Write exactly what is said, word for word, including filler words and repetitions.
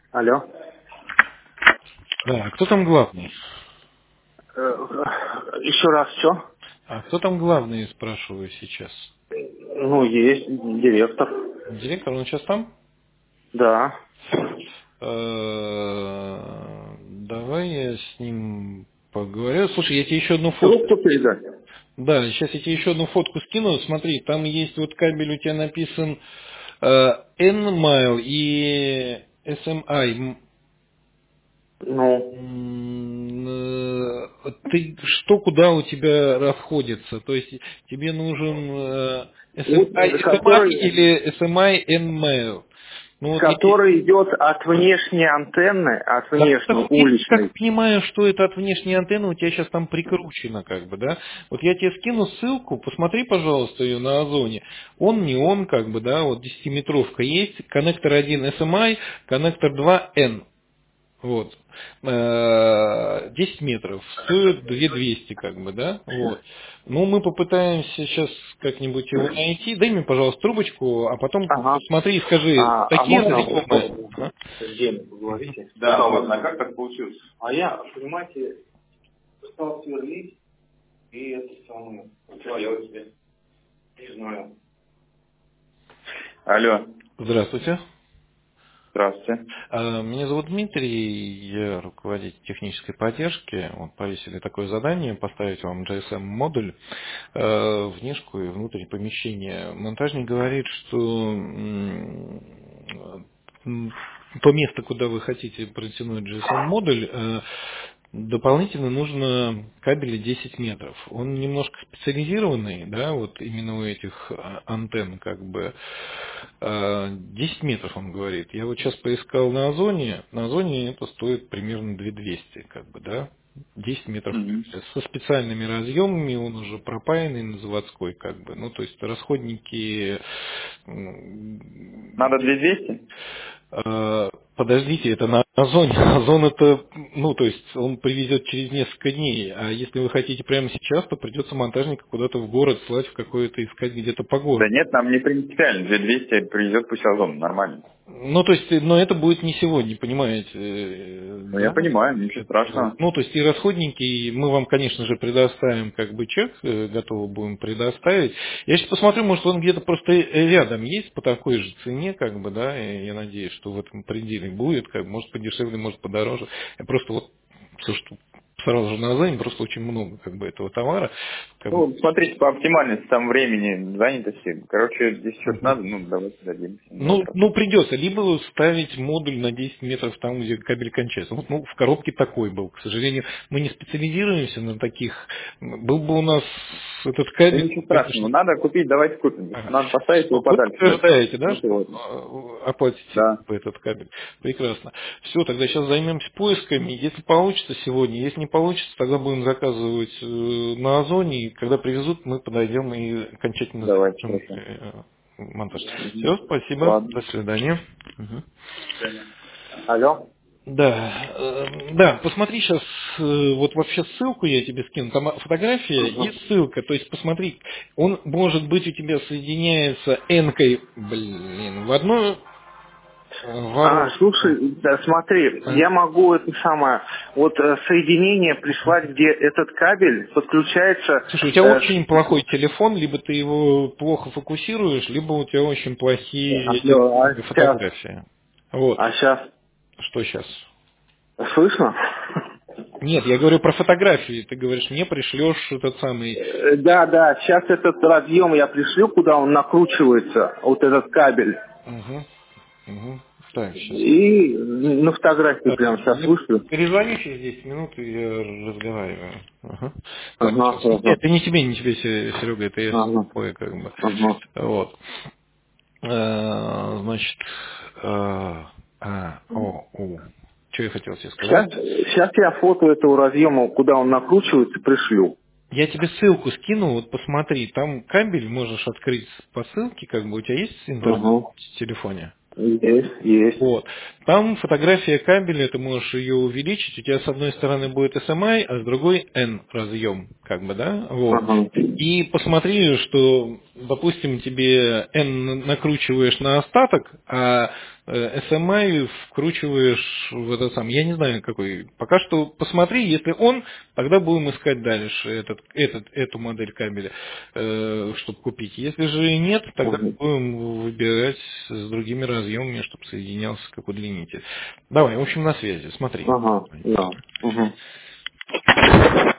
Алло. Да, а кто там главный? Э, э, Еще раз, что? А кто там главный, спрашиваю сейчас? Ну, есть директор. Директор, он сейчас там? Да. Э, Давай я с ним поговорю. Слушай, я тебе еще одну фотку... Трубку передать? Да, сейчас я тебе еще одну фотку скину. Смотри, там есть вот кабель, у тебя написан э, N-Mile и эс эм ай. Ну, М, э, Ты что, куда у тебя расходится? То есть тебе нужен э, вот, эс эм ай, э, эс эм ай который, или эс эм ай N-Mail? Ну вот эти... который идет от внешней антенны, от Да, так внешней, вот я как уличной. понимаю, что это от внешней антенны у тебя сейчас там прикручено, как бы, да? Вот я тебе скину ссылку, посмотри, пожалуйста, ее на Озоне. Он, не он, как бы, да, вот десятиметровка есть, коннектор один эс эм ай, коннектор два N. Вот. Э, десять метров. Стоит две тысячи двести, как бы, да? Вот. Ну, мы попытаемся сейчас как-нибудь его найти. Дай мне, пожалуйста, трубочку, а потом Ага. посмотри и скажи, А, а такие можно разъемы. Ага. с Геной поговорите? Да, ладно, а как так получилось? А я, понимаете, стал сверлить, и это самое, Чего я у тебя? не знаю. Алло, Здравствуйте. здравствуйте. А, Меня зовут Дмитрий, я руководитель технической поддержки. Вот повесили такое задание, поставить вам джи эс эм-модуль, э, внешку и внутрь помещения. Монтажник говорит, что м, м, то место, куда вы хотите протянуть джи эс эм-модуль, э, дополнительно нужно кабеля десять метров. Он немножко специализированный, да, вот именно у этих а, антенн, как бы. А, десять метров, он говорит. Я вот сейчас поискал на Озоне. На Озоне это стоит примерно две тысячи двести, как бы, да. десять метров Мгм. со специальными разъемами, он уже пропаянный на заводской, как бы. Ну, то есть расходники м, Надо две тысячи двести? Э, Подождите, это на Озоне. Озон это, ну, то есть он привезет через несколько дней. А если вы хотите прямо сейчас, то придется монтажника куда-то в город слать, в какое-то искать где-то по Да городу. нет, нам не принципиально. две тысячи двести привезет пусть Озон, нормально. Ну, то есть, но это будет не сегодня, понимаете, э, Ну, я да? понимаю, ничего Это, страшного. ну, то есть и расходники, и мы вам, конечно же, предоставим как бы чек, э, готовы будем предоставить. Я сейчас посмотрю, может, он где-то просто рядом есть по такой же цене, как бы, да, и я надеюсь, что в этом пределе будет, как бы, может, подешевле, может, подороже. Я просто вот все, что сразу же на Озоне, просто очень много, как бы, этого товара. Как бы. Ну, смотрите, по оптимальности там времени, занятости. Короче, если что-то Мгм. надо, ну, давайте дадим, не Ну, вопрос. ну, придется. Либо ставить модуль на десять метров там, где кабель кончается. Вот, ну, в коробке такой был. К сожалению, мы не специализируемся на таких. Был бы у нас этот Да кабель, ничего страшного. конечно. Надо купить, давайте купим. Ага. Надо поставить его Всё, вы подальше. Да. подтверждаете, да, Вот и что вот. э, оплатите Да. этот кабель? Прекрасно. Все, тогда сейчас займемся поисками. Если получится сегодня, если не получится, тогда будем заказывать э, на Озоне. И когда привезут, мы подойдем и окончательно Давайте, завершим хорошо. э, монтаж. Мгм. Все, спасибо. Ладно. До свидания. Мгм. Алло. Да, э, да, посмотри сейчас, вот вообще ссылку я тебе скину, там фотография и Ага. ссылка, то есть посмотри, он может быть у тебя соединяется N-кой, блин, в одну э, А, воронку. слушай, да, смотри, А? я могу это самое, вот э, соединение прислать, где этот кабель подключается. Слушай, у тебя э, очень с- плохой телефон, либо ты его плохо фокусируешь, либо у тебя очень плохие Алло, а сейчас, фотографии. Вот, а сейчас что сейчас? слышно? Нет, я говорю про фотографии. Ты говоришь, мне пришлешь этот самый. Э, Да, да, сейчас этот разъем я пришлю, куда он накручивается, вот этот кабель. Угу, угу. Так, сейчас. И на фотографии Так, прямо сейчас я вышлю. перезвоню через десять минут, и я разговариваю. Ага. Так, Ага, сейчас. ага, Нет, это не тебе, не тебе, Се- Серега, это я ага, такое, как бы. ага. Вот. А, значит, а, а, о, у. Что я хотел тебе сказать? Сейчас, сейчас я фото этого разъема, куда он накручивается, пришлю. Я тебе ссылку скину, вот посмотри, там кабель можешь открыть по ссылке, как бы у тебя есть интернет Ага. в телефоне? Есть, есть. Вот. Там фотография кабеля, ты можешь ее увеличить. У тебя с одной стороны будет эс эм ай, а с другой N разъем, как бы, да? Вот. Ага. И посмотри, что, допустим, тебе N накручиваешь на остаток, а эс эм ай вкручиваешь в этот сам. Я не знаю, какой. Пока что посмотри, если он, тогда будем искать дальше этот, этот, эту модель кабеля, э, чтобы купить. Если же нет, тогда Угу. будем выбирать с другими разъемами, чтобы соединялся как удлинитель. Давай, в общем, на связи. Смотри. Ага, да. Угу.